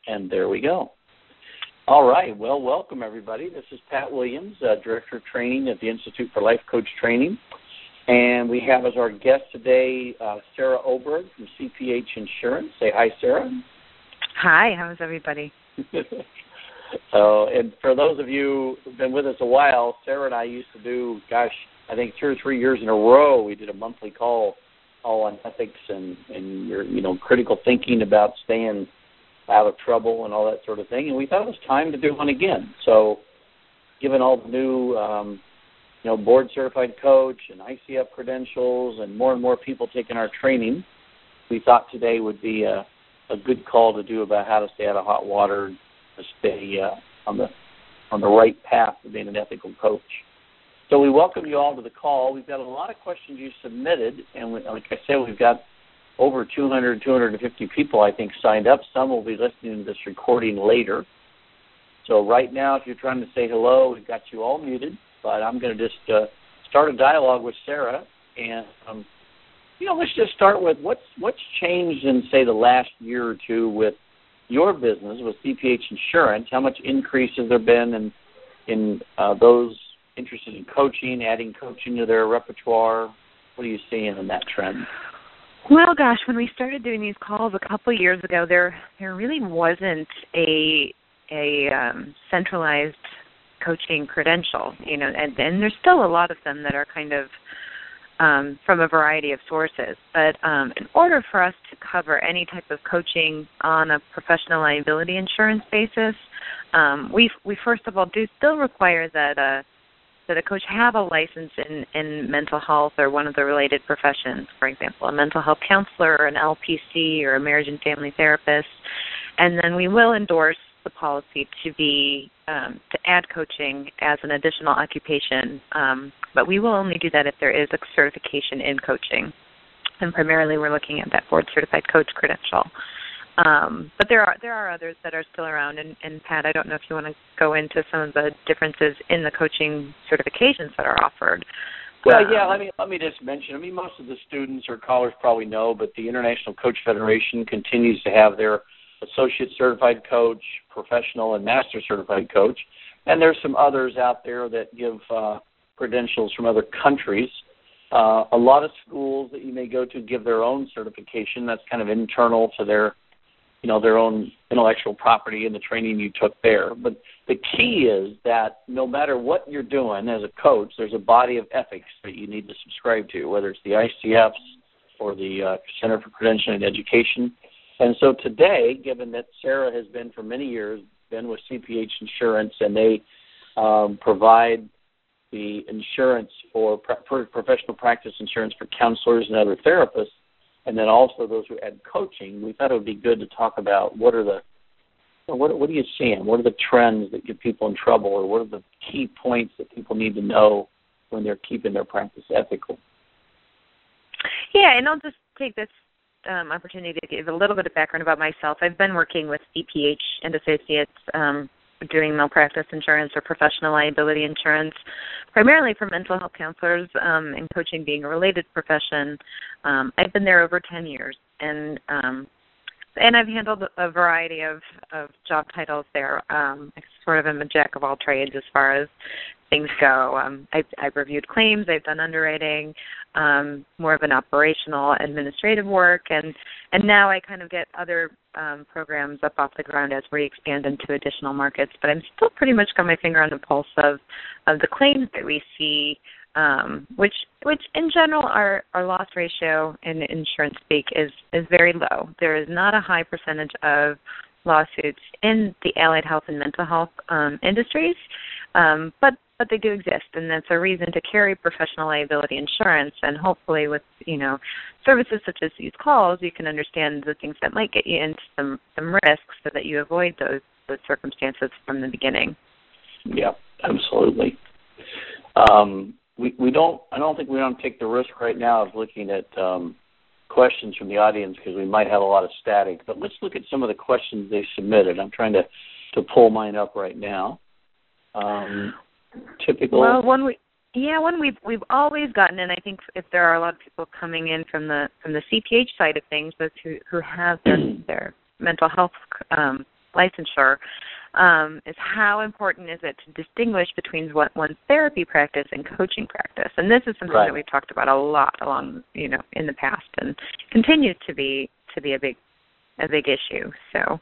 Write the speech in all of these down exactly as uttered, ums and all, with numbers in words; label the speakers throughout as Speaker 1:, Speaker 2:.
Speaker 1: And there we go. All right. Well, welcome, everybody. This is Pat Williams, uh, Director of Training at the Institute for Life Coach Training. And we have as our guest today uh, Sarah Oberg from C P H Insurance. Say hi, Sarah.
Speaker 2: Hi. How's everybody?
Speaker 1: uh, and for those of you who've been with us a while, Sarah and I used to do, gosh, I think two or three years in a row, we did a monthly call all on ethics and, and your, you know, critical thinking about staying out of trouble and all that sort of thing. And we thought it was time to do one again. So given all the new um, you know, board-certified coach and I C F credentials and more and more people taking our training, we thought today would be a, a good call to do about how to stay out of hot water and to stay uh, on the on the right path to being an ethical coach. So we welcome you all to the call. We've got a lot of questions you submitted, and we, like I said, we've got over two hundred, two hundred fifty people, I think, signed up. Some will be listening to this recording later. So right now, if you're trying to say hello, we've got you all muted. But I'm going to just uh, start a dialogue with Sarah. And, um, you know, let's just start with what's what's changed in, say, the last year or two with your business, with C P H Insurance. How much increase has there been in, in uh, those interested in coaching, adding coaching to their repertoire? What are you seeing in that trend?
Speaker 2: Well, gosh, when we started doing these calls a couple of years ago, there there really wasn't a a um, centralized coaching credential, you know, and, and there's still a lot of them that are kind of um, from a variety of sources. But um, in order for us to cover any type of coaching on a professional liability insurance basis, um, we we first of all do still require that uh, that a coach have a license in, in mental health or one of the related professions, for example, a mental health counselor or an L P C or a marriage and family therapist. And then we will endorse the policy to be um, to add coaching as an additional occupation, um, but we will only do that if there is a certification in coaching. And primarily we're looking at that board-certified coach credential. Um, but there are there are others that are still around, and, and Pat, I don't know if you want to go into some of the differences in the coaching certifications that are offered.
Speaker 1: Well,
Speaker 2: um,
Speaker 1: yeah, let me let me just mention. I mean, most of the students or callers probably know, but the International Coach Federation continues to have their associate certified coach, professional, and master certified coach, and there's some others out there that give uh, credentials from other countries. Uh, a lot of schools that you may go to give their own certification. That's kind of internal to their you know, their own intellectual property and the training you took there. But the key is that no matter what you're doing as a coach, there's a body of ethics that you need to subscribe to, whether it's the I C Fs or the uh, Center for Credentialing and Education. And so today, given that Sarah has been for many years, been with C P H Insurance, and they um, provide the insurance for, for professional practice insurance for counselors and other therapists, and then also those who add coaching, we thought it would be good to talk about what are the, what, what are you seeing? What are the trends that get people in trouble, or what are the key points that people need to know when they're keeping their practice ethical?
Speaker 2: Yeah, and I'll just take this um, opportunity to give a little bit of background about myself. I've been working with C P H and Associates um, doing malpractice insurance or professional liability insurance, primarily for mental health counselors, um, and coaching being a related profession. Um, I've been there over ten years, and um, and I've handled a variety of, of job titles there. Um, I sort of am a jack of all trades as far as things go. Um, I've, I've reviewed claims, I've done underwriting, um, more of an operational administrative work, and, and now I kind of get other um, programs up off the ground as we expand into additional markets. But I'm still pretty much got my finger on the pulse of, of the claims that we see, um, which which in general our, our loss ratio in insurance speak is, is very low. There is not a high percentage of lawsuits in the allied health and mental health um, industries, um, but but they do exist, and that's a reason to carry professional liability insurance. And hopefully, with you know services such as these calls, you can understand the things that might get you into some, some risks, so that you avoid those those circumstances from the beginning.
Speaker 1: Yeah, absolutely. Um, we we don't. I don't think we don't take the risk right now of looking at um, questions from the audience, because we might have a lot of static. But let's look at some of the questions they submitted. I'm trying to, to pull mine up right now. Um, typical.
Speaker 2: Well, one we yeah, one we've we've always gotten, and I think if there are a lot of people coming in from the from the C P H side of things, those who who have their, their mental health um, licensure, um, is how important is it to distinguish between what one's therapy practice and coaching practice. And this is something
Speaker 1: right.
Speaker 2: that we've talked about a lot along, you know, in the past, and continues to be to be a big a big issue. So,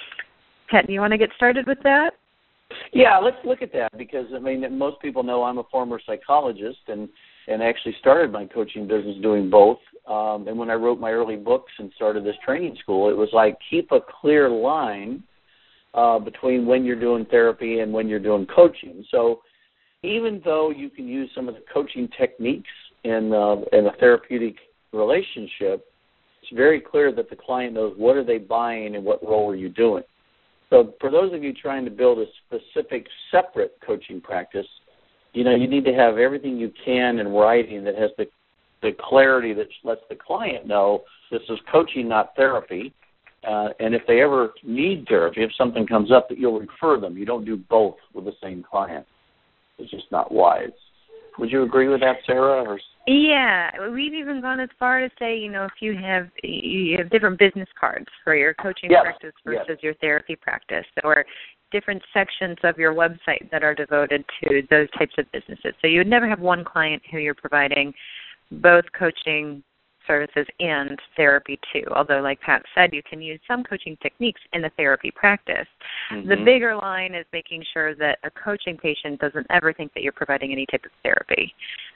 Speaker 2: Pat, do you want to get started with that?
Speaker 1: Yeah, let's look at that, because, I mean, most people know I'm a former psychologist and, and actually started my coaching business doing both. Um, and when I wrote my early books and started this training school, it was like, keep a clear line uh, between when you're doing therapy and when you're doing coaching. So even though you can use some of the coaching techniques in, uh, in a therapeutic relationship, it's very clear that the client knows what are they buying and what role are you doing. So for those of you trying to build a specific separate coaching practice, you know, you need to have everything you can in writing that has the, the clarity that lets the client know this is coaching, not therapy. Uh, and if they ever need therapy, if something comes up, that you'll refer them. You don't do both with the same client. It's just not wise. Would you agree with that, Sarah? Or?
Speaker 2: Yeah, we've even gone as far to say, you know, if you have you have different business cards for your coaching
Speaker 1: yes.
Speaker 2: practice versus
Speaker 1: yes.
Speaker 2: your therapy practice, or different sections of your website that are devoted to those types of businesses. So you would never have one client who you're providing both coaching services and therapy to, although like Pat said, you can use some coaching techniques in the therapy practice. Mm-hmm. The bigger line is making sure that a coaching patient doesn't ever think that you're providing any type of therapy.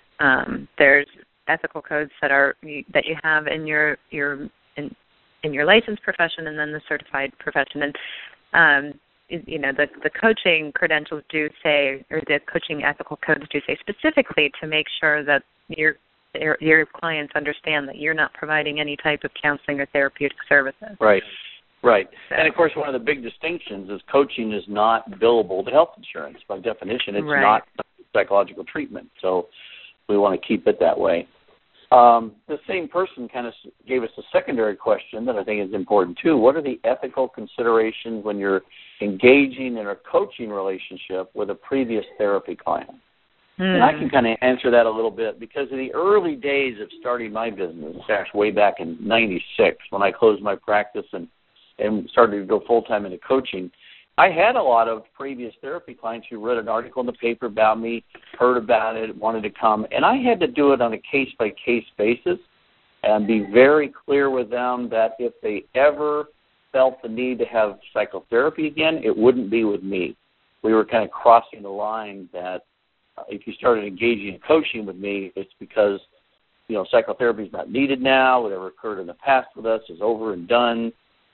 Speaker 2: Um, there's ethical codes that are that you have in your your in, in your licensed profession, and then the certified profession. And um, you know, the the coaching credentials do say, or the coaching ethical codes do say specifically to make sure that your your, your clients understand that you're not providing any type of counseling or therapeutic services.
Speaker 1: Right. Right.
Speaker 2: So.
Speaker 1: And, of course, one of the big distinctions is coaching is not billable to health insurance. By definition, it's
Speaker 2: right.
Speaker 1: not psychological treatment. So we want to keep it that way. Um, the same person kind of gave us a secondary question that I think is important, too. What are the ethical considerations when you're engaging in a coaching relationship with a previous therapy client? Mm. And I can kind of answer that a little bit, because in the early days of starting my business, gosh, way back in ninety-six, when I closed my practice and, and started to go full-time into coaching, I had a lot of previous therapy clients who read an article in the paper about me, heard about it, wanted to come, and I had to do it on a case-by-case basis and be very clear with them that if they ever felt the need to have psychotherapy again, it wouldn't be with me. We were kind of crossing the line that uh, if you started engaging in coaching with me, it's because, you know, psychotherapy is not needed now. Whatever occurred in the past with us is over and done.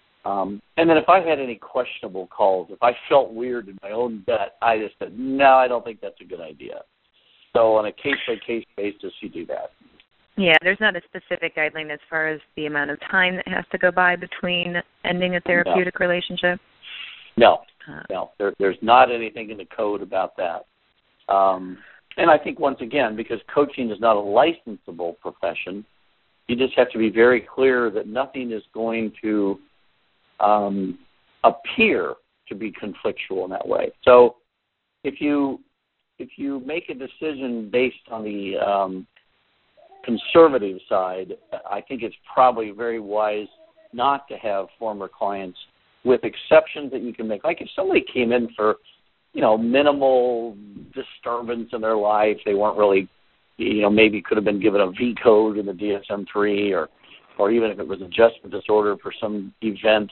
Speaker 1: Um, and then if I had any questionable calls, if I felt weird in my own gut, I just said, no, I don't think that's a good idea. So on a case-by-case basis, you do that.
Speaker 2: Yeah, there's not a specific guideline as far as the amount of time that has to go by between ending a therapeutic
Speaker 1: no.
Speaker 2: relationship?
Speaker 1: No,
Speaker 2: uh,
Speaker 1: no. There, there's not anything in the code about that. Um, and I think, once again, because coaching is not a licensable profession, you just have to be very clear that nothing is going to Um, appear to be conflictual in that way. So if you if you make a decision based on the um, conservative side, I think it's probably very wise not to have former clients, with exceptions that you can make. Like if somebody came in for, you know, minimal disturbance in their life, they weren't really, you know, maybe could have been given a V code in the D S M three, or, or even if it was adjustment disorder for some event.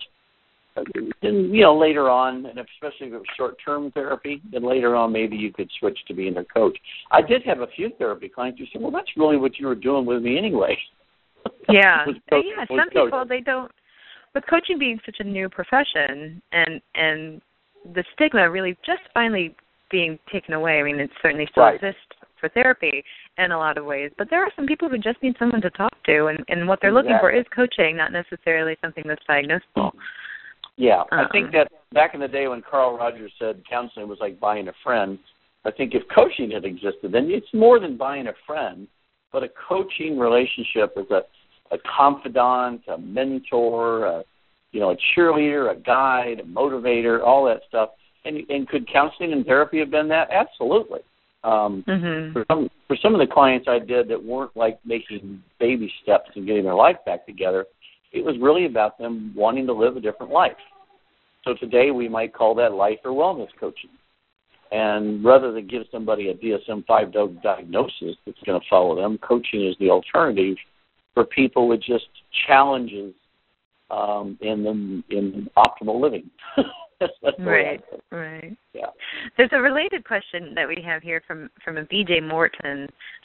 Speaker 1: And, you know, later on, and especially if it was short-term therapy, then later on maybe you could switch to being their coach. I did have a few therapy clients who said, well, that's really what you were doing with me anyway.
Speaker 2: Yeah.
Speaker 1: coach,
Speaker 2: yeah, some
Speaker 1: coach.
Speaker 2: people, they don't, with coaching being such a new profession and, and the stigma really just finally being taken away, I mean, it certainly still
Speaker 1: right.
Speaker 2: exists for therapy in a lot of ways, but there are some people who just need someone to talk to, and, and what they're
Speaker 1: exactly.
Speaker 2: looking for is coaching, not necessarily something that's diagnosable.
Speaker 1: Yeah,
Speaker 2: uh-uh.
Speaker 1: I think that back in the day when Carl Rogers said counseling was like buying a friend, I think if coaching had existed, then it's more than buying a friend, but a coaching relationship is a, a confidant, a mentor, a, you know, a cheerleader, a guide, a motivator, all that stuff. And, and could counseling and therapy have been that? Absolutely. Um, mm-hmm. for, some, for some of the clients I did that weren't like making baby steps and getting their life back together, it was really about them wanting to live a different life. So today we might call that life or wellness coaching. And rather than give somebody a D S M five diagnosis that's going to follow them, coaching is the alternative for people with just challenges um, in the, in optimal living. That's, that's
Speaker 2: right, right.
Speaker 1: Yeah.
Speaker 2: There's a related question that we have here from, from a B J Morton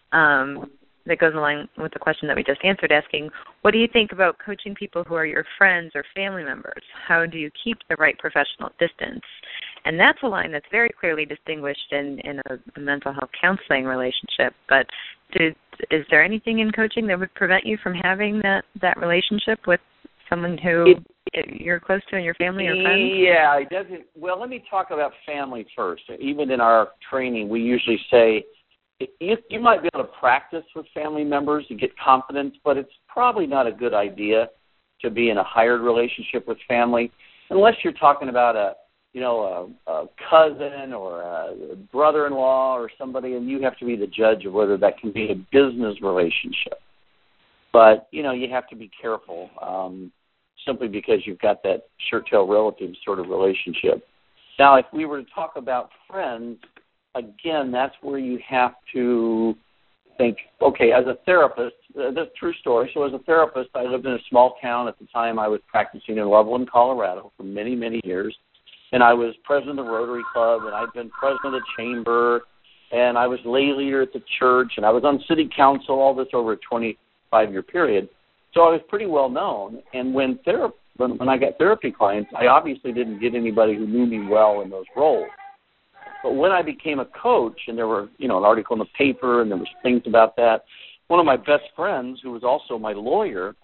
Speaker 2: um, that goes along with the question that we just answered, asking, what do you think about coaching people who are your friends or family members? How do you keep the right professional distance? And that's a line that's very clearly distinguished in, in a, a mental health counseling relationship. But do, is there anything in coaching that would prevent you from having that, that relationship with someone who it, you're close to in your family or friends?
Speaker 1: Yeah, it doesn't. Well, let me talk about family first. Even in our training, we usually say you, you might be able to practice with family members and get confidence, but it's probably not a good idea to be in a hired relationship with family unless you're talking about a you know, a, a cousin or a brother-in-law or somebody, and you have to be the judge of whether that can be a business relationship. But, you know, you have to be careful um, simply because you've got that shirt-tail relative sort of relationship. Now, if we were to talk about friends, again, that's where you have to think, okay, as a therapist, uh, that's a true story. So as a therapist, I lived in a small town at the time. I was practicing in Loveland, Colorado for many, many years. And I was president of the Rotary Club, and I'd been president of the chamber, and I was lay leader at the church, and I was on city council, all this over a twenty-five-year period. So I was pretty well known. And when, thera- when, when I got therapy clients, I obviously didn't get anybody who knew me well in those roles. But when I became a coach, and there were, you know, an article in the paper, and there was things about that, one of my best friends, who was also my lawyer,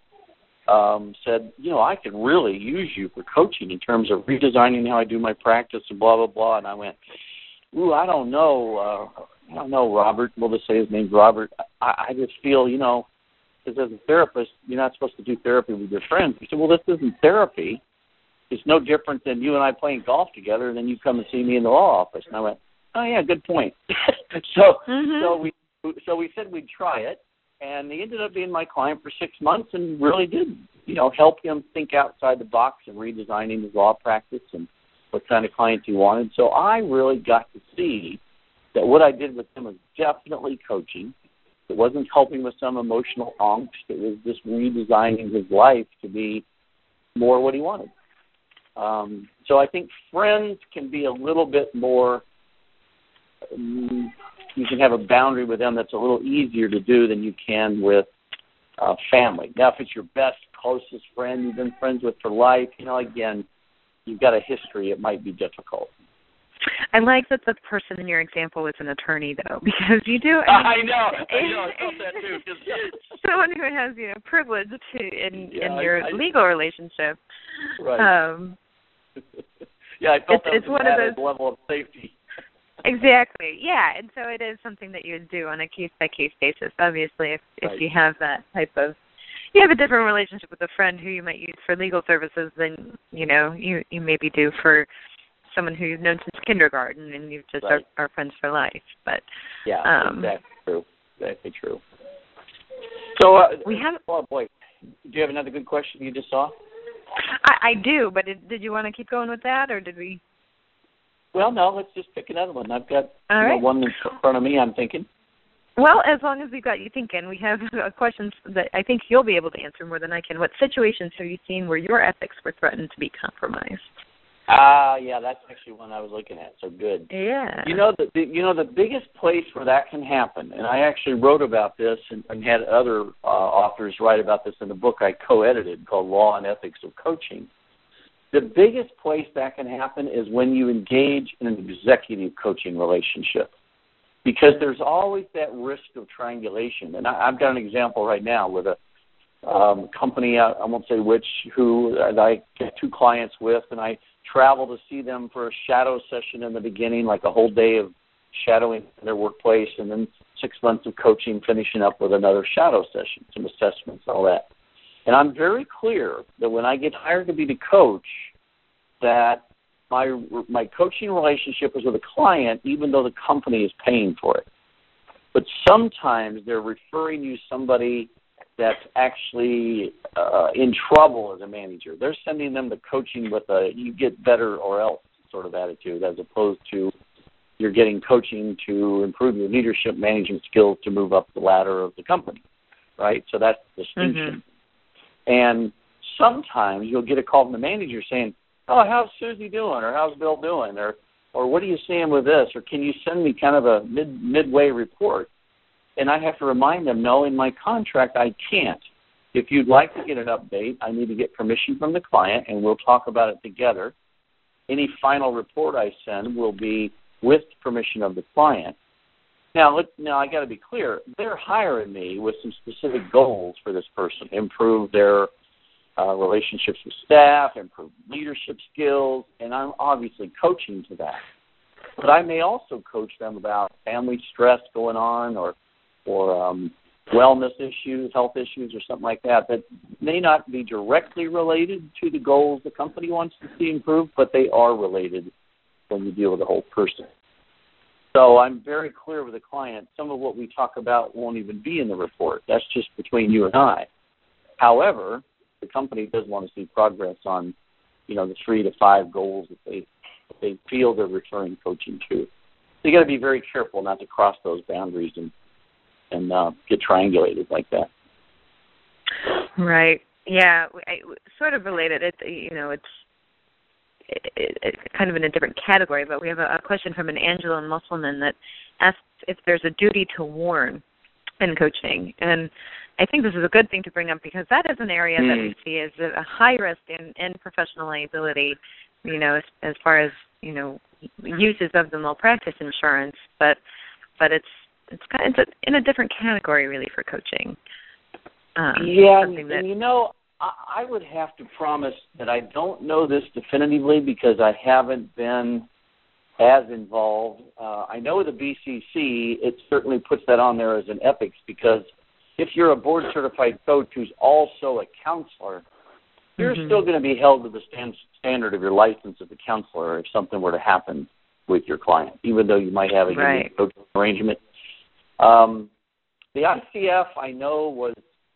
Speaker 1: Um, said, you know, I could really use you for coaching in terms of redesigning how I do my practice and blah, blah, blah. And I went, ooh, I don't know. Uh, I don't know, Robert. We'll just say his name's Robert. I, I just feel, you know, because as a therapist, you're not supposed to do therapy with your friends. He said, well, this isn't therapy. It's no different than you and I playing golf together, and then you come and see me in the law office. And I went, oh, yeah, good point. so,
Speaker 2: mm-hmm.
Speaker 1: so we so we said we'd try it. And he ended up being my client for six months and really did, you know, help him think outside the box and redesigning his law practice and what kind of clients he wanted. So I really got to see that what I did with him was definitely coaching. It wasn't helping with some emotional angst. It was just redesigning his life to be more what he wanted. Um, so I think friends can be a little bit more um, you can have a boundary with them that's a little easier to do than you can with uh, family. Now, if it's your best, closest friend you've been friends with for life, you know, again, you've got a history, it might be difficult.
Speaker 2: I like that the person in your example was an attorney, though, because you do.
Speaker 1: I, I know, I know, I felt that too. Cause,
Speaker 2: someone who has, you know, privilege to in,
Speaker 1: yeah,
Speaker 2: in your
Speaker 1: I, I,
Speaker 2: legal relationship.
Speaker 1: Right.
Speaker 2: Um,
Speaker 1: yeah, I felt
Speaker 2: it's,
Speaker 1: that
Speaker 2: it's
Speaker 1: was
Speaker 2: one
Speaker 1: an
Speaker 2: of
Speaker 1: added
Speaker 2: those,
Speaker 1: level of safety.
Speaker 2: Exactly, yeah, and so it is something that you would do on a case-by-case basis. Obviously, if,
Speaker 1: right.
Speaker 2: if you have that type of, you have a different relationship with a friend who you might use for legal services than, you know, you, you maybe do for someone who you've known since kindergarten and you just
Speaker 1: right.
Speaker 2: are, are friends for life. But
Speaker 1: yeah,
Speaker 2: um,
Speaker 1: exactly true. Exactly true. So uh,
Speaker 2: we have.
Speaker 1: Oh boy, do you have another good question you just saw?
Speaker 2: I, I do, but did, did you want to keep going with that, or did we?
Speaker 1: Well, no. Let's just pick another one. I've got
Speaker 2: All
Speaker 1: you know,
Speaker 2: right.
Speaker 1: one in front of me. I'm thinking.
Speaker 2: Well, as long as we've got you thinking, we have questions that I think you'll be able to answer more than I can. What situations have you seen where your ethics were threatened to be compromised?
Speaker 1: Ah, uh, yeah, that's actually one I was looking at. So good.
Speaker 2: Yeah.
Speaker 1: You know the, the you know the biggest place where that can happen, and I actually wrote about this and, and had other uh, authors write about this in the book I co-edited called Law and Ethics of Coaching. The biggest place that can happen is when you engage in an executive coaching relationship, because there's always that risk of triangulation. And I, I've got an example right now with a um, company, I, I won't say which, who I get two clients with, and I travel to see them for a shadow session in the beginning, like a whole day of shadowing in their workplace, and then six months of coaching, finishing up with another shadow session, some assessments, all that. And I'm very clear that when I get hired to be the coach, that my my coaching relationship is with a client, even though the company is paying for it. But sometimes they're referring you somebody that's actually uh, in trouble as a manager. They're sending them to coaching with a you get better or else sort of attitude, as opposed to you're getting coaching to improve your leadership management skills to move up the ladder of the company, right? So that's the distinction. Mm-hmm. And sometimes you'll get a call from the manager saying, oh, how's Susie doing, or how's Bill doing, or or what are you seeing with this, or can you send me kind of a mid midway report? And I have to remind them, no, in my contract I can't. If you'd like to get an update, I need to get permission from the client, and we'll talk about it together. Any final report I send will be with permission of the client. Now, let, now I got to be clear. They're hiring me with some specific goals for this person: improve their uh, relationships with staff, improve leadership skills, and I'm obviously coaching to that. But I may also coach them about family stress going on, or or um, wellness issues, health issues, or something like that, that may not be directly related to the goals the company wants to see improved, but they are related when you deal with the whole person. So I'm very clear with the client, some of what we talk about won't even be in the report. That's just between you and I. However, the company does want to see progress on, you know, the three to five goals that they that they feel they're referring coaching to. So you got to be very careful not to cross those boundaries and and uh, get triangulated like that.
Speaker 2: Right. Yeah. I, sort of related. It, you know, it's it, it, kind of in a different category, but we have a, a question from an Angela Musselman that asks if there's a duty to warn in coaching. And I think this is a good thing to bring up, because that is an area mm. that we see as a high risk in, in professional liability, you know, as, as far as, you know, uses of the malpractice insurance, but but it's It's kind of it's a, in a different category, really, for coaching. Um,
Speaker 1: yeah, and, that, and you know, I, I would have to promise that I don't know this definitively because I haven't been as involved. Uh, I know the B C C, it certainly puts that on there as an ethics, because if you're a board-certified coach who's also a counselor, you're mm-hmm. still going to be held to the stand, standard of your license as a counselor if something were to happen with your client, even though you might have a
Speaker 2: right.
Speaker 1: unique coaching arrangement. Um, the I C F, I know, was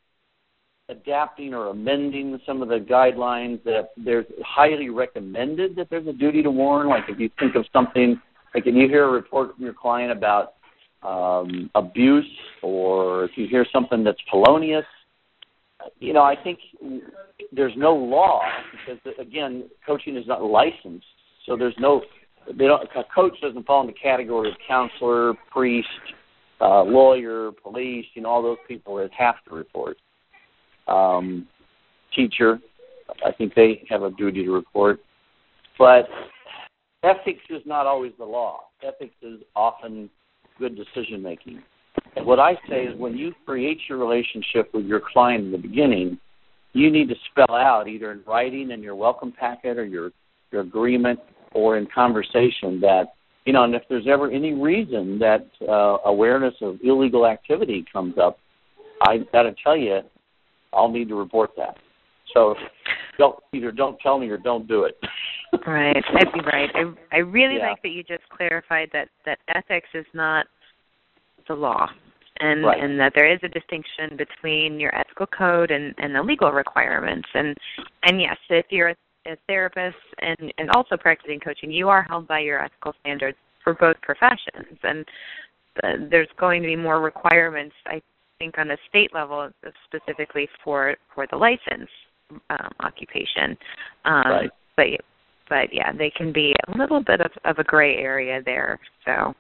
Speaker 1: adapting or amending some of the guidelines that there's highly recommended that there's a duty to warn. Like if you think of something, like if you hear a report from your client about um, abuse, or if you hear something that's felonious, you know, I think there's no law, because, again, coaching is not licensed. So there's no, they don't, a coach doesn't fall in the category of counselor, priest, Uh, lawyer, police, you know, all those people that have to report. Um, teacher, I think they have a duty to report. But ethics is not always the law. Ethics is often good decision-making. And what I say is when you create your relationship with your client in the beginning, you need to spell out either in writing in your welcome packet or your, your agreement or in conversation that, you know, and if there's ever any reason that uh, awareness of illegal activity comes up, I got to tell you, I'll need to report that. So don't either don't tell me or don't do it.
Speaker 2: Right. I'd be right. I I really
Speaker 1: yeah.
Speaker 2: like that you just clarified that, that ethics is not the law, and
Speaker 1: right.
Speaker 2: and that there is a distinction between your ethical code and, and the legal requirements. And and yes, if you're a, a therapist and, and also practicing coaching, you are held by your ethical standards for both professions. And the, there's going to be more requirements, I think, on the state level specifically for for the license um, occupation. Um,
Speaker 1: right.
Speaker 2: But but yeah, they can be a little bit of, of a gray area there. So.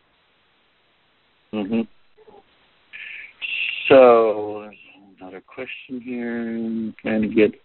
Speaker 1: Mhm. So another question here. I'm trying to get.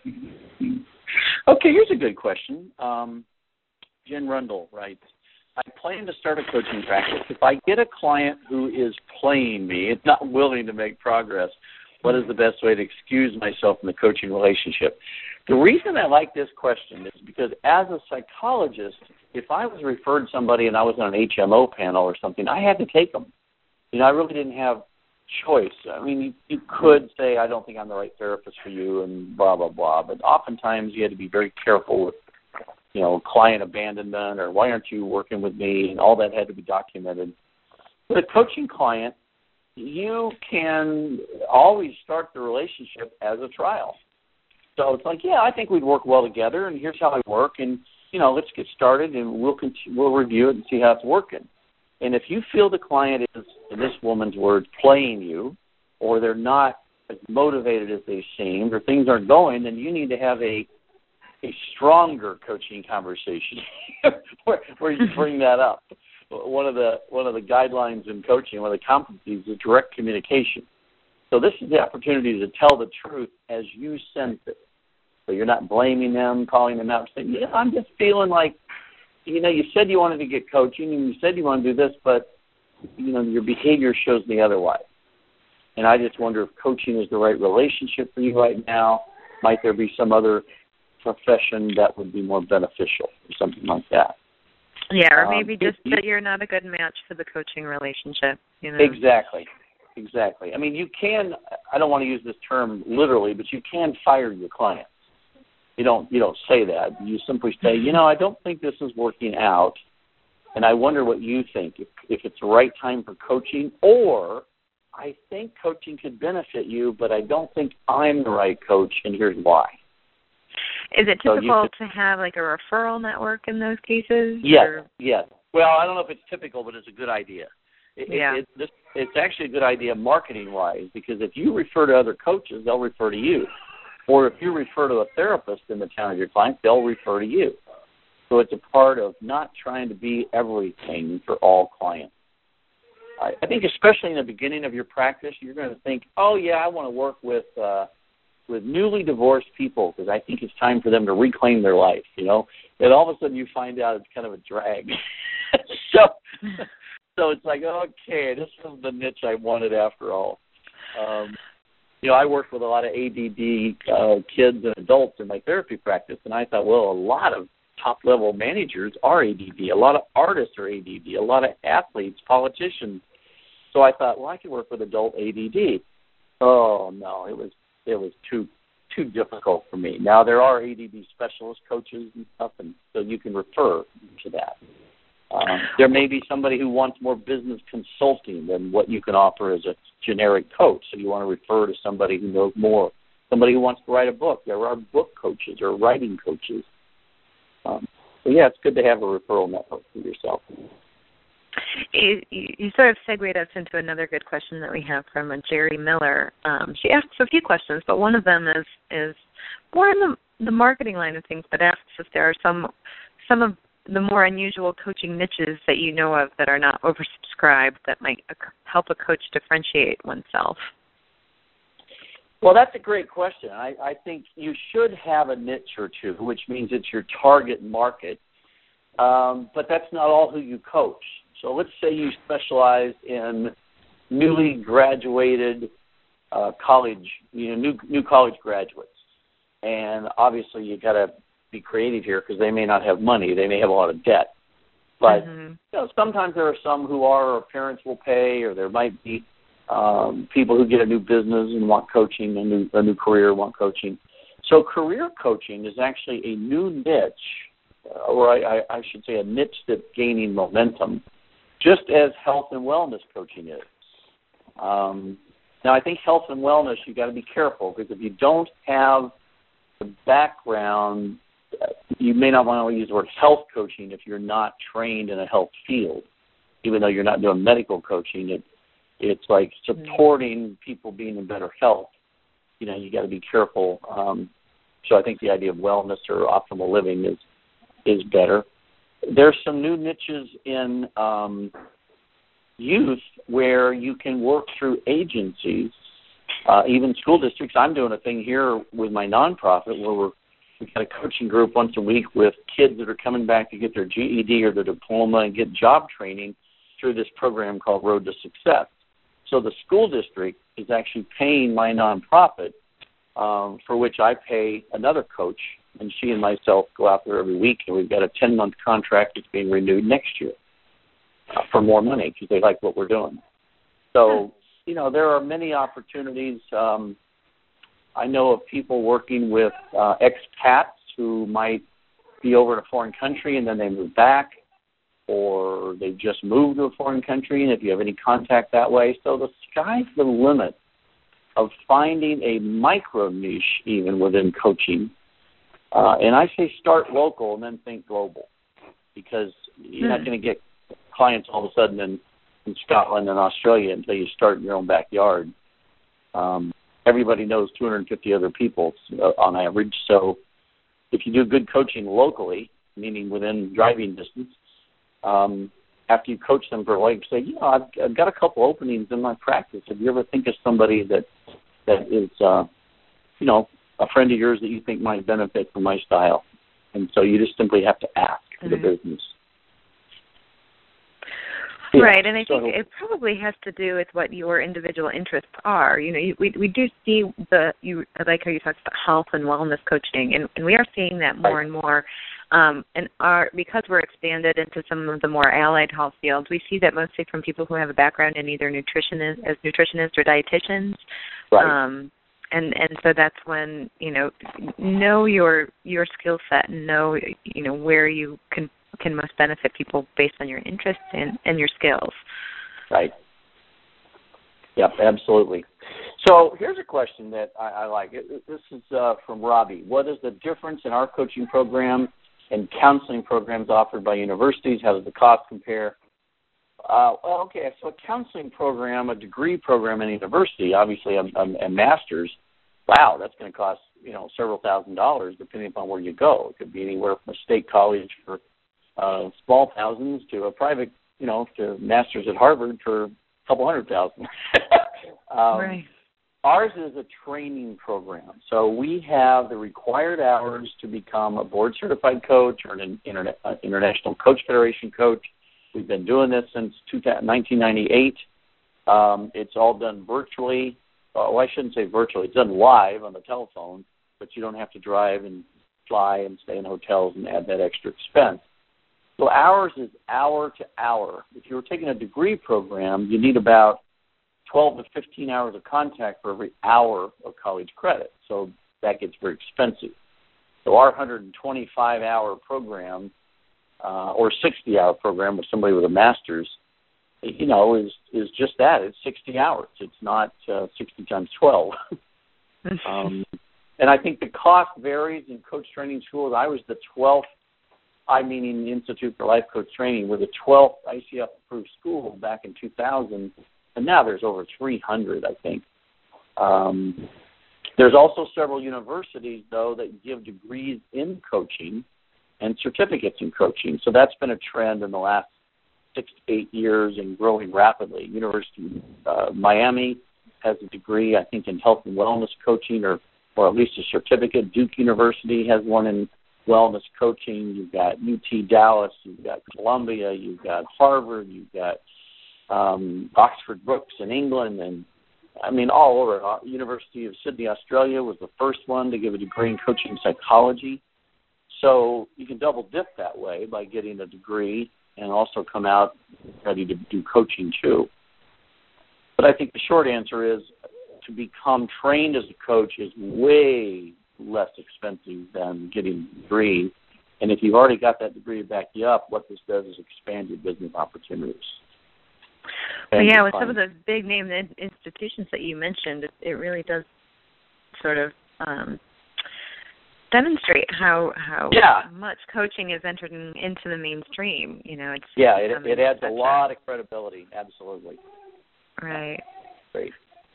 Speaker 1: Okay, here's a good question. Um, Jen Rundle writes, I plan to start a coaching practice. If I get a client who is playing me and not willing to make progress, what is the best way to excuse myself from the coaching relationship? The reason I like this question is because as a psychologist, if I was referred somebody and I was on an H M O panel or something, I had to take them. You know, I really didn't have choice. I mean, you, you could say, I don't think I'm the right therapist for you and blah, blah, blah. But oftentimes you had to be very careful with, you know, client abandonment or why aren't you working with me, and all that had to be documented. With a coaching client, you can always start the relationship as a trial. So it's like, yeah, I think we'd work well together, and here's how I work, and, you know, let's get started, and we'll continue, we'll review it and see how it's working. And if you feel the client is, in this woman's words, playing you, or they're not as motivated as they seemed, or things aren't going, then you need to have a a stronger coaching conversation where, where you bring that up. One of the one of the guidelines in coaching, one of the competencies, is direct communication. So this is the opportunity to tell the truth as you sense it. So you're not blaming them, calling them out, saying, yeah, I'm just feeling like, you know, you said you wanted to get coaching, and you said you want to do this, but, you know, your behavior shows me otherwise. And I just wonder if coaching is the right relationship for you right now. Might there be some other profession that would be more beneficial or something like that?
Speaker 2: Yeah, or maybe
Speaker 1: um,
Speaker 2: just
Speaker 1: it,
Speaker 2: that you're not a good match for the coaching relationship. You know?
Speaker 1: Exactly. Exactly. I mean, you can, I don't want to use this term literally, but you can fire your clients. You don't, you don't say that. You simply say, you know, I don't think this is working out, and I wonder what you think, if, if it's the right time for coaching, or I think coaching could benefit you, but I don't think I'm the right coach, and here's why.
Speaker 2: Is it
Speaker 1: So
Speaker 2: typical
Speaker 1: could,
Speaker 2: to have like a referral network in those cases?
Speaker 1: Yes,
Speaker 2: or?
Speaker 1: yes. Well, I don't know if it's typical, but it's a good idea. It,
Speaker 2: yeah.
Speaker 1: It, it, it's actually a good idea marketing-wise, because if you refer to other coaches, they'll refer to you. Or if you refer to a therapist in the town of your client, they'll refer to you. So it's a part of not trying to be everything for all clients. I, I think especially in the beginning of your practice, you're going to think, oh, yeah, I want to work with uh, with newly divorced people because I think it's time for them to reclaim their life, you know. And all of a sudden you find out it's kind of a drag. so so it's like, okay, this is the niche I wanted after all. Um, you know, I worked with a lot of A D D uh, kids and adults in my therapy practice, and I thought, well, a lot of top-level managers are A D D. A lot of artists are A D D. A lot of athletes, politicians. So I thought, well, I could work with adult A D D. Oh, no, it was it was too too difficult for me. Now, there are A D D specialist coaches and stuff, and so you can refer to that. Um, there may be somebody who wants more business consulting than what you can offer as a generic coach, so you want to refer to somebody who knows more, somebody who wants to write a book. There are book coaches or writing coaches. Um, so, yeah, it's good to have a referral network for yourself.
Speaker 2: You, you sort of segued us into another good question that we have from a Jerry Miller. Um, she asks a few questions, but one of them is is more in the, the marketing line of things, but asks if there are some some of the more unusual coaching niches that you know of that are not oversubscribed that might help a coach differentiate oneself.
Speaker 1: Well, that's a great question. I, I think you should have a niche or two, which means it's your target market, um, but that's not all who you coach. So let's say you specialize in newly graduated uh, college, you know, new new college graduates, and obviously you got to be creative here because they may not have money, they may have a lot of debt. But
Speaker 2: mm-hmm.
Speaker 1: you know, sometimes there are some who are, or parents will pay, or there might be um, people who get a new business and want coaching, a new a new career, want coaching. So career coaching is actually a new niche, or I, I, I should say a niche that's gaining momentum, just as health and wellness coaching is. Um, now, I think health and wellness, you got to be careful, because if you don't have the background, you may not want to use the word health coaching if you're not trained in a health field. Even though you're not doing medical coaching, it, it's like supporting people being in better health. You know, you got to be careful. Um, so I think the idea of wellness or optimal living is is better. There's some new niches in um, youth where you can work through agencies, uh, even school districts. I'm doing a thing here with my nonprofit where we're, we've got a coaching group once a week with kids that are coming back to get their G E D or their diploma and get job training through this program called Road to Success. So the school district is actually paying my nonprofit, um, for which I pay another coach, and she and myself go out there every week, and we've got a ten-month contract that's being renewed next year uh, for more money because they like what we're doing. So, you know, there are many opportunities. Um, I know of people working with uh, expats who might be over in a foreign country and then they move back. or they've just moved to a foreign country, and if you have any contact that way. So the sky's the limit of finding a micro niche even within coaching. Uh, and I say start local and then think global, because you're mm. not going to get clients all of a sudden in, in Scotland and Australia until you start in your own backyard. Um, everybody knows two hundred fifty other people uh, on average. So if you do good coaching locally, meaning within driving distance, um, after you coach them for a week, say, you know, I've, I've got a couple openings in my practice. Have you ever think of somebody that that is, uh, you know, a friend of yours that you think might benefit from my style? And so you just simply have to ask for mm-hmm. the business.
Speaker 2: Right, and I
Speaker 1: so,
Speaker 2: think it probably has to do with what your individual interests are. You know, you, we we do see the you like how you talked about health and wellness coaching, and, and we are seeing that more right. and more. Um, and our because we're expanded into some of the more allied health fields, we see that mostly from people who have a background in either nutritionist as nutritionists or dietitians.
Speaker 1: Right.
Speaker 2: Um, and and so that's when you know know your your skill set and know you know where you can. can most benefit people based on your interests and, and your skills.
Speaker 1: Right. Yep, absolutely. So here's a question that I, I like. This is uh, from Robbie. What is the difference in our coaching program and counseling programs offered by universities? How does the cost compare? Uh, well, okay, so a counseling program, a degree program in a university, obviously a, a, a master's, wow, that's going to cost, you know, several thousand dollars depending upon where you go. It could be anywhere from a state college for Uh, small thousands to a private, you know, to masters at Harvard for a couple hundred thousand. um,
Speaker 2: right.
Speaker 1: Ours is a training program. So we have the required hours to become a board-certified coach or an internet, uh, International Coach Federation coach. We've been doing this since nineteen ninety-eight. Um, it's all done virtually. Well, I shouldn't say virtually. It's done live on the telephone, but you don't have to drive and fly and stay in hotels and add that extra expense. So ours is hour to hour. If you were taking a degree program, you need about twelve to fifteen hours of contact for every hour of college credit. So that gets very expensive. So our one hundred twenty-five hour program uh, or sixty hour program with somebody with a master's, you know, is, is just that. It's sixty hours. It's not uh, sixty times twelve. um, and I think the cost varies in coach training schools. I was the twelfth I, meaning the Institute for Life Coach Training, were the twelfth I C F-approved school back in two thousand, and now there's over three hundred, I think. Um, there's also several universities, though, that give degrees in coaching and certificates in coaching. So that's been a trend in the last six to eight years and growing rapidly. University of uh, Miami has a degree, I think, in health and wellness coaching, or, or at least a certificate. Duke University has one in wellness coaching. You've got U T Dallas, you've got Columbia, you've got Harvard, you've got um, Oxford Brookes in England, and I mean all over. Uh, University of Sydney, Australia was the first one to give a degree in coaching psychology. So you can double dip that way by getting a degree and also come out ready to do coaching too. But I think the short answer is to become trained as a coach is way less expensive than getting a degree. And if you've already got that degree to back you up, what this does is expand your business opportunities.
Speaker 2: Well, yeah, with some of those big name institutions that you mentioned, it, it really does sort of um, demonstrate how how
Speaker 1: yeah.
Speaker 2: much coaching is entered in, into the mainstream. You know, it's
Speaker 1: yeah, it, it adds a lot of credibility. Absolutely.
Speaker 2: Right.
Speaker 1: Great.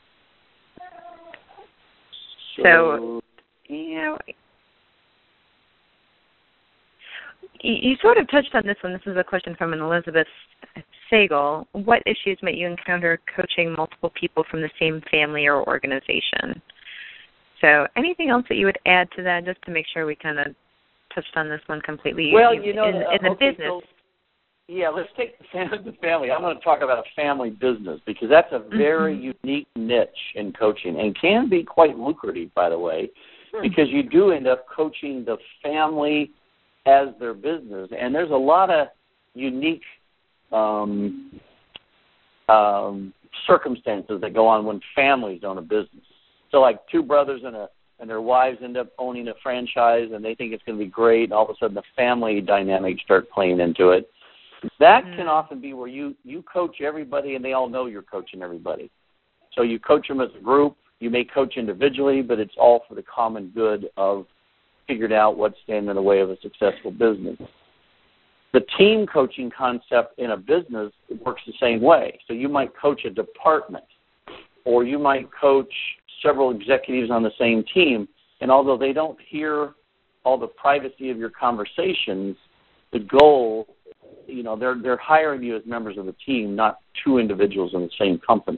Speaker 2: So, so you know, you sort of touched on this one. This is a question from an Elizabeth Sagel. What issues might you encounter coaching multiple people from the same family or organization? So anything else that you would add to that, just to make sure we kind of touched on this one completely?
Speaker 1: Well, you know,
Speaker 2: in,
Speaker 1: the,
Speaker 2: in the
Speaker 1: okay,
Speaker 2: business.
Speaker 1: So, yeah, let's take the family. I'm going to talk about a family business because that's a very mm-hmm. unique niche in coaching and can be quite lucrative, by the way, hmm. because you do end up coaching the family as their business. And there's a lot of unique um, um, circumstances that go on when families own a business. So like two brothers and a and their wives end up owning a franchise and they think it's going to be great, and all of a sudden the family dynamics start playing into it. That
Speaker 2: mm.
Speaker 1: can often be where you, you coach everybody and they all know you're coaching everybody. So you coach them as a group. You may coach individually, but it's all for the common good of figuring out what's standing in the way of a successful business. The team coaching concept in a business works the same way. So you might coach a department, or you might coach several executives on the same team, and although they don't hear all the privacy of your conversations, the goal, you know, they're they're hiring you as members of the team, not two individuals in the same company.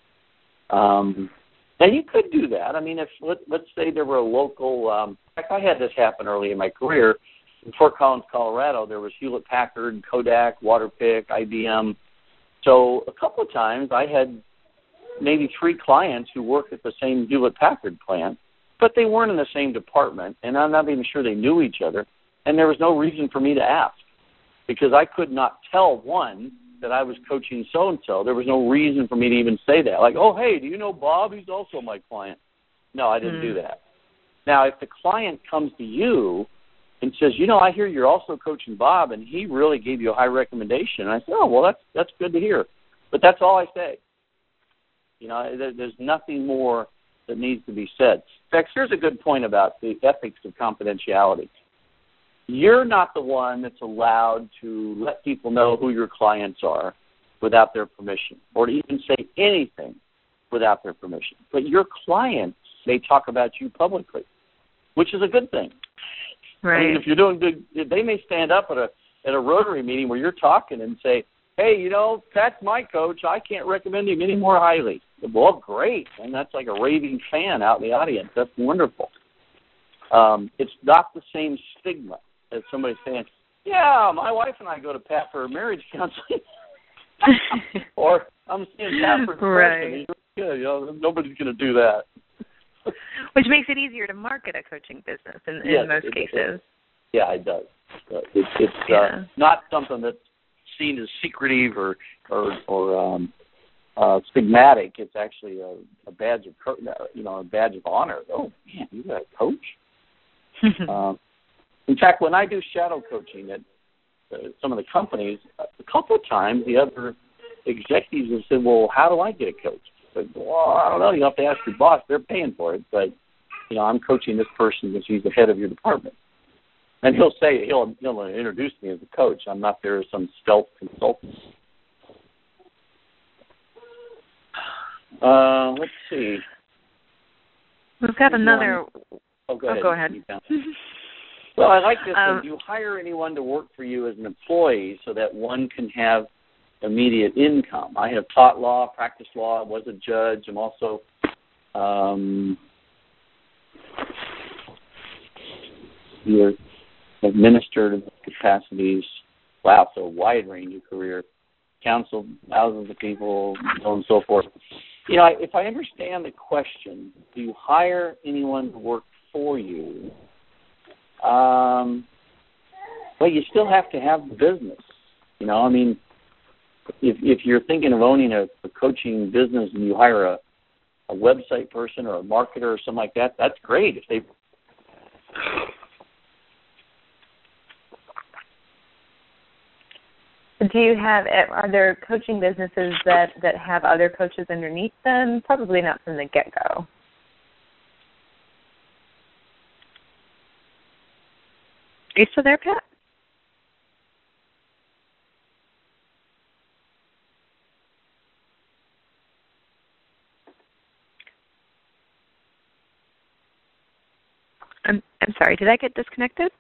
Speaker 1: Um, and you could do that. I mean, if let, let's say there were a local. Um, in fact, I had this happen early in my career. In Fort Collins, Colorado, there was Hewlett Packard, Kodak, Waterpik, I B M. So a couple of times I had maybe three clients who worked at the same Hewlett Packard plant, but they weren't in the same department, and I'm not even sure they knew each other, and there was no reason for me to ask because I could not tell one that I was coaching so-and-so. There was no reason for me to even say that. Like, oh, hey, do you know Bob? He's also my client. No, I didn't mm. do that. Now, if the client comes to you and says, you know, I hear you're also coaching Bob, and he really gave you a high recommendation, and I said, oh, well, that's that's good to hear. But that's all I say. You know, there, there's nothing more that needs to be said. In fact, here's a good point about the ethics of confidentiality. You're not the one that's allowed to let people know who your clients are without their permission, or to even say anything without their permission. But your clients may talk about you publicly, which is a good thing.
Speaker 2: Right.
Speaker 1: I mean, if you're doing good, they may stand up at a at a Rotary meeting where you're talking and say, hey, you know, Pat's my coach. I can't recommend him any more highly. Well, great. And that's like a raving fan out in the audience. That's wonderful. Um, it's not the same stigma as somebody saying, yeah, my wife and I go to Pat for marriage counseling. Or I'm seeing Pat for depression.
Speaker 2: Right.
Speaker 1: He's really good. You know, nobody's going to do that.
Speaker 2: Which makes it easier to market a coaching business in, in
Speaker 1: yes,
Speaker 2: most
Speaker 1: it,
Speaker 2: cases.
Speaker 1: It, yeah, it does. It, it's
Speaker 2: yeah.
Speaker 1: uh, not something that's seen as secretive or or, or um, uh, stigmatic. It's actually a, a badge of you know a badge of honor. Oh man, you got a coach. um, in fact, when I do shadow coaching at uh, some of the companies, a couple of times the other executives have said, "Well, how do I get a coach?" But, well, I don't know. You have to ask your boss. They're paying for it, but you know, I'm coaching this person because he's the head of your department. And he'll say he'll he'll introduce me as a coach. I'm not there as some stealth consultant. Uh, let's see.
Speaker 2: We've got
Speaker 1: There's
Speaker 2: another.
Speaker 1: One. Oh, go
Speaker 2: oh,
Speaker 1: ahead.
Speaker 2: Go ahead.
Speaker 1: Well, I like this
Speaker 2: um,
Speaker 1: one. Do you hire anyone to work for you as an employee so that one can have immediate income? I have taught law, practiced law, I was a judge. I'm also um, you're administrative capacities. Wow, so a wide range of career. Counseled thousands of people, so on and so forth. You know, if I understand the question, do you hire anyone to work for you? Um, well, you still have to have the business. You know, I mean, if if you're thinking of owning a, a coaching business and you hire a, a website person or a marketer or something like that, that's great. If they
Speaker 2: Do you have, are there coaching businesses that, that have other coaches underneath them? Probably not from the get-go. Are you still there, Pat? I'm I'm sorry, did I get disconnected?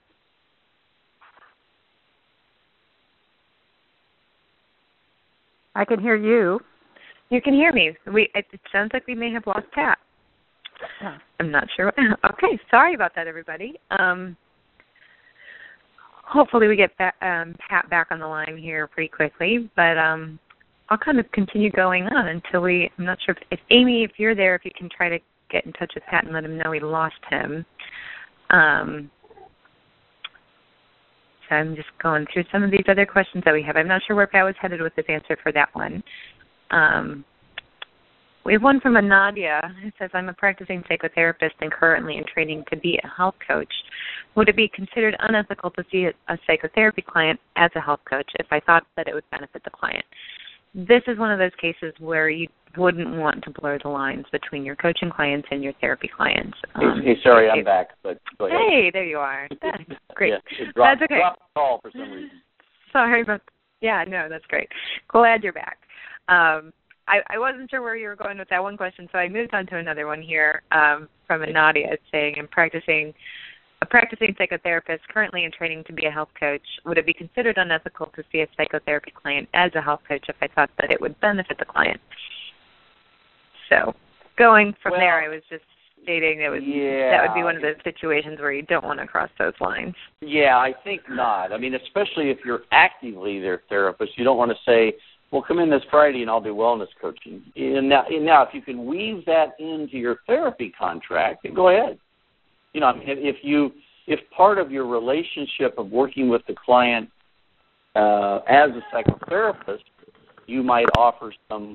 Speaker 2: I can hear you. You can hear me. We. It, it sounds like we may have lost Pat. Oh. I'm not sure. Okay, sorry about that, everybody. Um, hopefully we get back, um, Pat back on the line here pretty quickly, but um, I'll kind of continue going on until we, I'm not sure if, if Amy, if you're there, if you can try to get in touch with Pat and let him know we lost him. Um, so I'm just going through some of these other questions that we have. I'm not sure where Pat was headed with his answer for that one. Um, We have one from a Nadia. It says, I'm a practicing psychotherapist and currently in training to be a health coach. Would it be considered unethical to see a psychotherapy client as a health coach if I thought that it would benefit the client? This is one of those cases where you wouldn't want to blur the lines between your coaching clients and your therapy clients.
Speaker 1: Um, hey, sorry, I'm back, but go ahead.
Speaker 2: Hey, there you are. That's great.
Speaker 1: Yeah, it dropped,
Speaker 2: that's okay.
Speaker 1: dropped the call for some reason.
Speaker 2: Sorry about Yeah, no, that's great. Glad you're back. Um, I, I wasn't sure where you were going with that one question, so I moved on to another one here um, from a Nadia saying, I'm practicing a practicing psychotherapist currently in training to be a health coach. Would it be considered unethical to see a psychotherapy client as a health coach if I thought that it would benefit the client? So going from
Speaker 1: well,
Speaker 2: there, I was just stating that, was,
Speaker 1: yeah,
Speaker 2: that would be one of those situations where you don't want to cross those lines.
Speaker 1: Yeah, I think not. I mean, especially if you're actively their therapist, you don't want to say, well, come in this Friday and I'll do wellness coaching. And now, and now if you can weave that into your therapy contract, then go ahead. You know, I mean, if you if part of your relationship of working with the client uh, as a psychotherapist, you might offer some,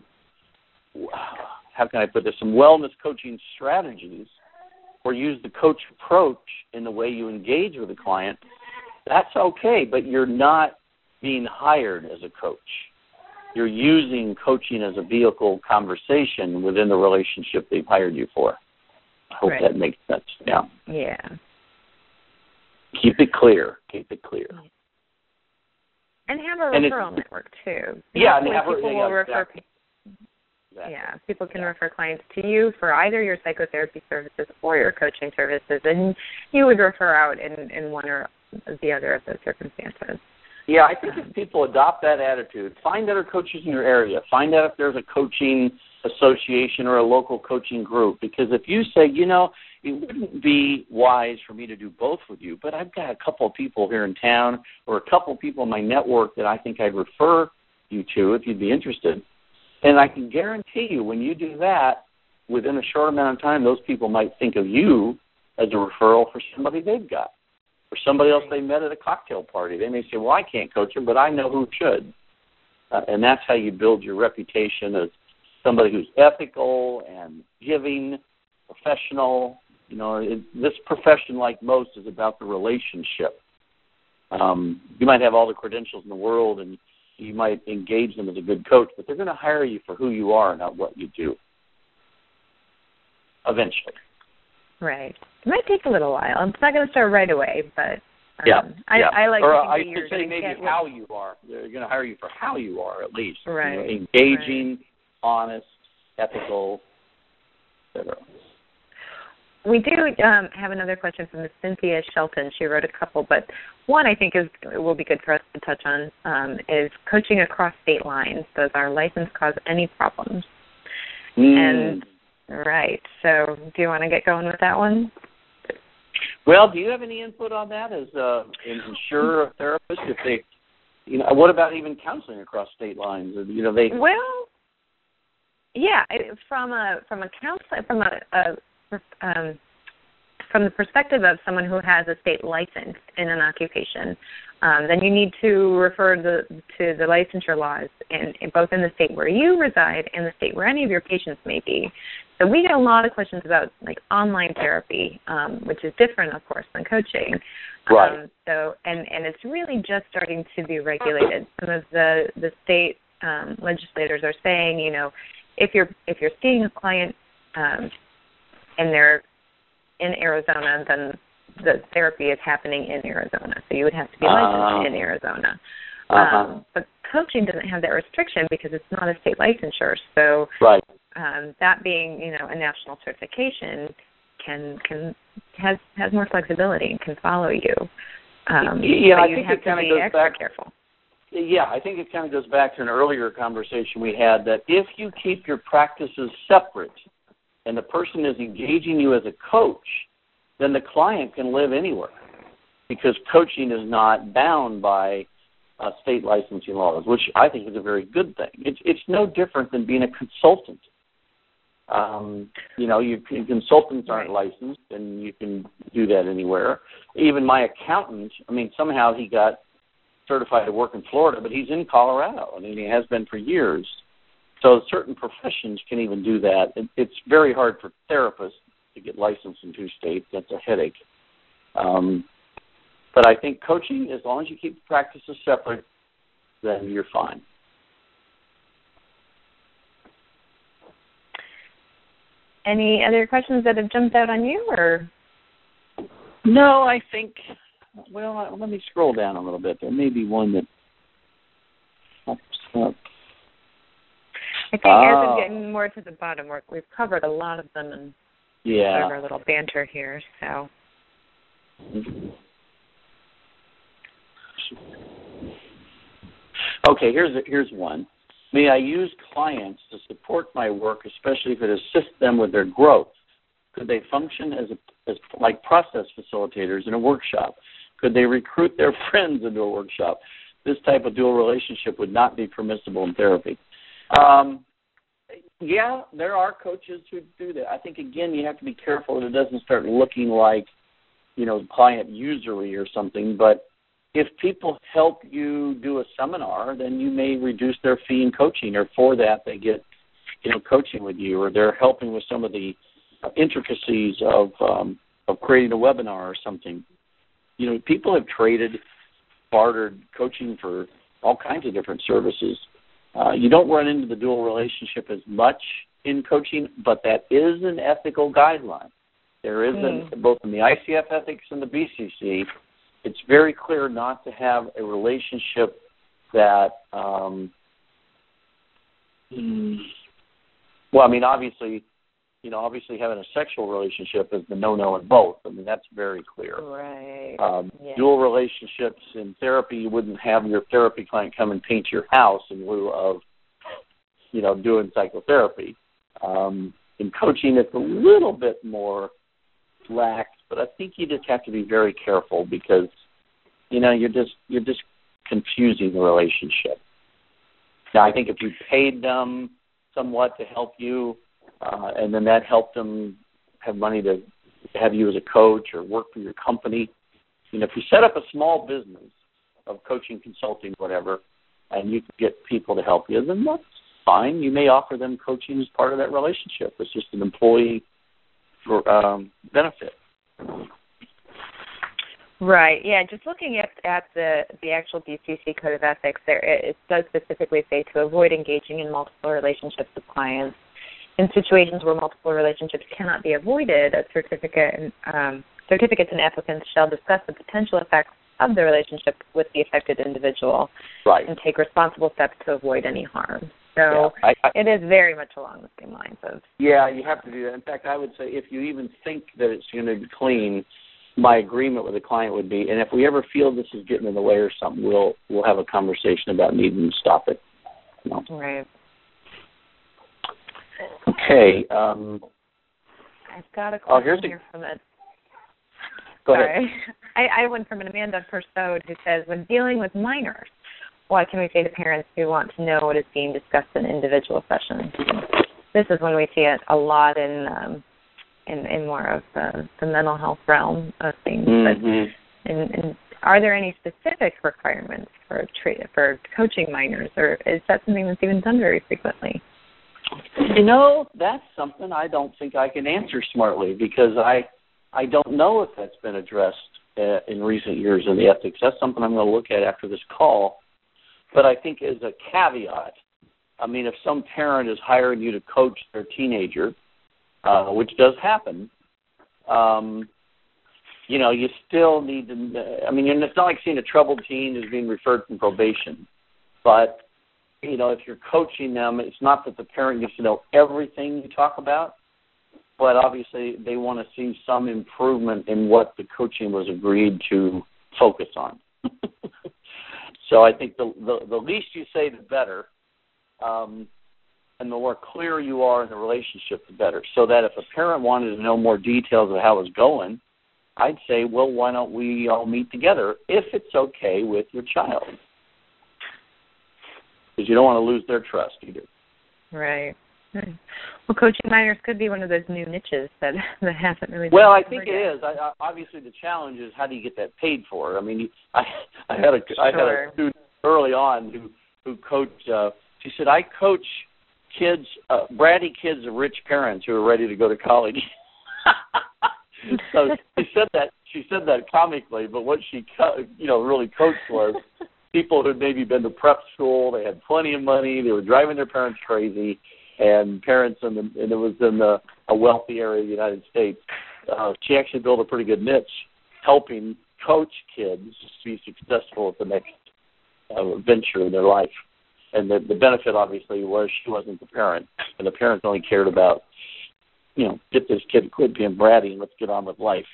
Speaker 1: how can I put this, some wellness coaching strategies, or use the coach approach in the way you engage with the client, that's okay, but you're not being hired as a coach. You're using coaching as a vehicle conversation within the relationship they've hired you for. I hope
Speaker 2: right.
Speaker 1: that makes sense. Yeah.
Speaker 2: Yeah.
Speaker 1: Keep it clear. Keep it clear.
Speaker 2: And have a
Speaker 1: and
Speaker 2: referral network too.
Speaker 1: Yeah, and have
Speaker 2: people
Speaker 1: a,
Speaker 2: will
Speaker 1: yeah,
Speaker 2: refer.
Speaker 1: exactly. Exactly.
Speaker 2: Yeah, people can
Speaker 1: yeah.
Speaker 2: refer clients to you for either your psychotherapy services or your coaching services, and you would refer out in, in one or the other of those circumstances.
Speaker 1: Yeah, I think if people adopt that attitude, find other coaches in your area. Find out if there's a coaching association or a local coaching group. Because if you say, you know, it wouldn't be wise for me to do both with you, but I've got a couple of people here in town or a couple of people in my network that I think I'd refer you to if you'd be interested. And I can guarantee you when you do that, within a short amount of time, those people might think of you as a referral for somebody they've got. Or somebody else they met at a cocktail party. They may say, well, I can't coach them, but I know who should. Uh, and that's how you build your reputation as somebody who's ethical and giving, professional. You know, it, this profession, like most, is about the relationship. Um, you might have all the credentials in the world and you might engage them as a good coach, but they're going to hire you for who you are, not what you do, eventually.
Speaker 2: Right. It might take a little while. It's not going to start right away, but um,
Speaker 1: yeah,
Speaker 2: I,
Speaker 1: yeah.
Speaker 2: I like
Speaker 1: or,
Speaker 2: to
Speaker 1: uh,
Speaker 2: think
Speaker 1: I
Speaker 2: that
Speaker 1: should say
Speaker 2: you're
Speaker 1: maybe
Speaker 2: get
Speaker 1: how you are. They're going to hire you for how you are, at least.
Speaker 2: Right.
Speaker 1: You know, engaging,
Speaker 2: right.
Speaker 1: honest, ethical, et cetera.
Speaker 2: We do um, have another question from Cynthia Shelton. She wrote a couple, but one I think is will be good for us to touch on um, is coaching across state lines. Does our license cause any problems?
Speaker 1: Mm.
Speaker 2: And right. So, do you want to get going with that one?
Speaker 1: Well, do you have any input on that as uh, an insurer or therapist? If they, you know, what about even counseling across state lines? You know, they.
Speaker 2: Well, yeah, from a from a counselor from a, a Um, from the perspective of someone who has a state license in an occupation, um, then you need to refer the, to the licensure laws in, in both in the state where you reside and the state where any of your patients may be. So we get a lot of questions about like online therapy, um, which is different, of course, than coaching.
Speaker 1: Right.
Speaker 2: Um, so and, and it's really just starting to be regulated. Some of the the state um, legislators are saying, you know, if you're if you're seeing a client um, and they're in Arizona, then the therapy is happening in Arizona. So you would have to be licensed uh, in Arizona.
Speaker 1: Uh-huh.
Speaker 2: Um, but coaching doesn't have that restriction because it's not a state licensure. So
Speaker 1: right.
Speaker 2: um, that being, you know, a national certification can can has has more flexibility and can follow you. Um,
Speaker 1: yeah,
Speaker 2: but
Speaker 1: I
Speaker 2: you
Speaker 1: think
Speaker 2: have
Speaker 1: it kind
Speaker 2: to
Speaker 1: of
Speaker 2: be
Speaker 1: goes
Speaker 2: extra
Speaker 1: back.
Speaker 2: careful.
Speaker 1: Yeah, I think it kind of goes back to an earlier conversation we had that if you keep your practices separate and the person is engaging you as a coach, then the client can live anywhere because coaching is not bound by uh, state licensing laws, which I think is a very good thing. It's it's no different than being a consultant. Um, you know, you consultants aren't
Speaker 2: right.
Speaker 1: licensed, and you can do that anywhere. Even my accountant, I mean, somehow he got certified to work in Florida, but he's in Colorado. I mean, he has been for years. So certain professions can even do that. It, it's very hard for therapists to get licensed in two states. That's a headache. Um, but I think coaching, as long as you keep the practices separate, then you're fine.
Speaker 2: Any other questions that have jumped out on you, or?
Speaker 1: No, I think, well, let me scroll down a little bit. There may be one that pops up.
Speaker 2: I think
Speaker 1: oh.
Speaker 2: as we're getting more to the bottom, we're, we've covered a lot of them in
Speaker 1: yeah.
Speaker 2: sort of our little banter here, so.
Speaker 1: Okay, here's a, here's one. May I use clients to support my work, especially if it assists them with their growth? Could they function as a, as like process facilitators in a workshop? Could they recruit their friends into a workshop? This type of dual relationship would not be permissible in therapy. Um, yeah, there are coaches who do that. I think, again, you have to be careful that it doesn't start looking like, you know, client usury or something. But if people help you do a seminar, then you may reduce their fee in coaching, or for that they get, you know, coaching with you, or they're helping with some of the intricacies of um, of creating a webinar or something. You know, people have traded, bartered coaching for all kinds of different services. Uh, you don't run into the dual relationship as much in coaching, but that is an ethical guideline. There is, mm. a, both in the I C F ethics and the B C C, it's very clear not to have a relationship that, um, well, I mean, obviously, you know, obviously having a sexual relationship is the no-no in both. I mean, that's very clear.
Speaker 2: Right.
Speaker 1: Um,
Speaker 2: yeah.
Speaker 1: Dual relationships in therapy, you wouldn't have your therapy client come and paint your house in lieu of, you know, doing psychotherapy. Um, in coaching, it's a little bit more lax, but I think you just have to be very careful because, you know, you're just you're just confusing the relationship. Now, I think if you paid them somewhat to help you, uh, and then that helped them have money to have you as a coach or work for your company, you know, if you set up a small business of coaching, consulting, whatever, and you can get people to help you, then that's fine. You may offer them coaching as part of that relationship. It's just an employee for um, benefit.
Speaker 2: Right. Yeah. Just looking at at the the actual B C C Code of Ethics, there it, it does specifically say to avoid engaging in multiple relationships with clients. In situations where multiple relationships cannot be avoided, a certificate um, certificates and applicants shall discuss the potential effects of the relationship with the affected individual,
Speaker 1: right,
Speaker 2: and take responsible steps to avoid any harm. So
Speaker 1: yeah, I, I,
Speaker 2: it is very much along the same lines of.
Speaker 1: Yeah, you have to do that. In fact, I would say if you even think that it's going to be clean, my agreement with the client would be, and if we ever feel this is getting in the way or something, we'll we'll have a conversation about needing to stop it. You know?
Speaker 2: Right.
Speaker 1: Okay. Um,
Speaker 2: I've got a question
Speaker 1: oh, here's
Speaker 2: here from it.
Speaker 1: Go
Speaker 2: Sorry.
Speaker 1: ahead.
Speaker 2: I, I went from an Amanda Persaud who says, when dealing with minors, what can we say to parents who want to know what is being discussed in individual sessions? This is when we see it a lot in um, in, in more of the, the mental health realm of things.
Speaker 1: Mm-hmm.
Speaker 2: But in, in, are there any specific requirements for tra- for coaching minors, or is that something that's even done very frequently?
Speaker 1: You know, that's something I don't think I can answer smartly because I I don't know if that's been addressed uh, in recent years in the ethics. That's something I'm going to look at after this call. But I think as a caveat, I mean, if some parent is hiring you to coach their teenager, uh, which does happen, um, you know, you still need to, I mean, it's not like seeing a troubled teen who's being referred from probation. But, you know, if you're coaching them, it's not that the parent gets to know everything you talk about, but obviously they want to see some improvement in what the coaching was agreed to focus on. So I think the, the the least you say, the better, um, and the more clear you are in the relationship, the better. So that if a parent wanted to know more details of how it's going, I'd say, well, why don't we all meet together if it's okay with your child? Because you don't want to lose their trust either.
Speaker 2: Right. Well, coaching minors could be one of those new niches that, that hasn't really been
Speaker 1: Well, I think
Speaker 2: yet.
Speaker 1: it is. I, I, obviously, the challenge is how do you get that paid for? I mean, I I had a
Speaker 2: sure.
Speaker 1: I had a student early on who who coached. Uh, she said, I coach kids, uh, bratty kids of rich parents who are ready to go to college. So she said that she said that comically, but what she you know really coached was people who had maybe been to prep school. They had plenty of money. They were driving their parents crazy, and parents in the and it was in the, a wealthy area of the United States. Uh, she actually built a pretty good niche, helping coach kids to be successful at the next uh, venture in their life. And the, the benefit, obviously, was she wasn't the parent, and the parents only cared about, you know, get this kid to quit being bratty and let's get on with life.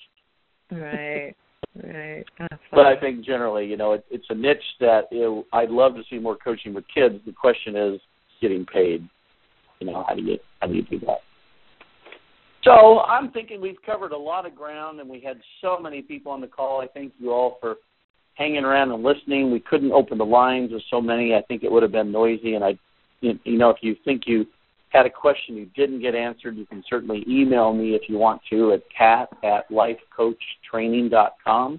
Speaker 2: Right, right. That's
Speaker 1: but I think generally, you know, it, it's a niche that you know, I'd love to see more coaching with kids. The question is getting paid. You know, how do you how do you do that? So I'm thinking we've covered a lot of ground, and we had so many people on the call. I thank you all for hanging around and listening. We couldn't open the lines with so many. I think it would have been noisy. And I, you know, if you think you had a question you didn't get answered, you can certainly email me if you want to at cat at life coach training dot com.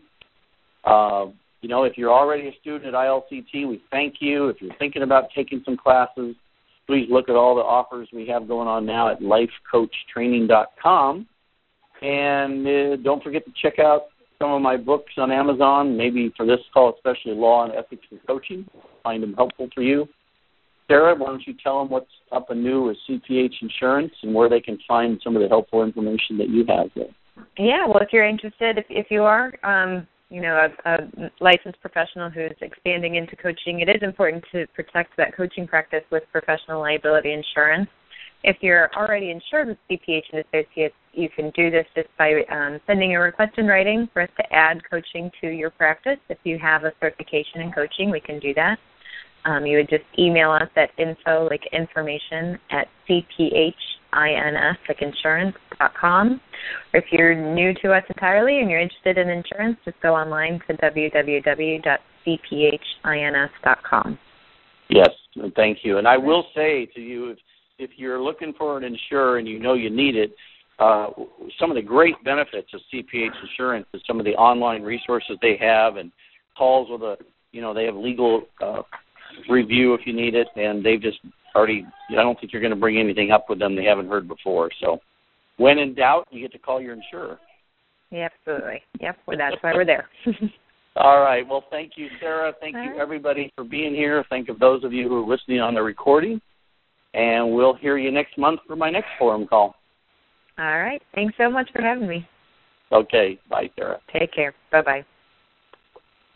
Speaker 1: Uh, you know, if you're already a student at I L C T, we thank you. If you're thinking about taking some classes, please look at all the offers we have going on now at life coach training dot com. And uh, don't forget to check out some of my books on Amazon, maybe for this call, especially Law and Ethics and Coaching. Find them helpful for you. Sarah, why don't you tell them what's up and new with C P H Insurance and where they can find some of the helpful information that you have there?
Speaker 2: Yeah, well, if you're interested, if, if you are, um, you know, a, a licensed professional who's expanding into coaching, it is important to protect that coaching practice with professional liability insurance. If you're already insured with C P H and Associates, you can do this just by um, sending a request in writing for us to add coaching to your practice. If you have a certification in coaching, we can do that. Um, you would just email us at info, like information, at c p h ins, like insurance dot com. Or if you're new to us entirely and you're interested in insurance, just go online to w w w dot c p h ins dot com.
Speaker 1: Yes, thank you. And I will say to you, if, if you're looking for an insurer and you know you need it, uh, some of the great benefits of C P H Insurance is some of the online resources they have and calls with a, you know, they have legal uh, review if you need it, and they've just already, I don't think you're going to bring anything up with them they haven't heard before. So when in doubt, you get to call your insurer.
Speaker 2: Yeah, absolutely. Yep, well, that's why we're there.
Speaker 1: All right. Well, thank you, Sarah. Thank
Speaker 2: All
Speaker 1: you,
Speaker 2: right.
Speaker 1: everybody, for being here. Thank of those of you who are listening on the recording, and we'll hear you next month for my next forum call.
Speaker 2: All right. Thanks so much for having me.
Speaker 1: Okay. Bye, Sarah.
Speaker 2: Take care. Bye-bye.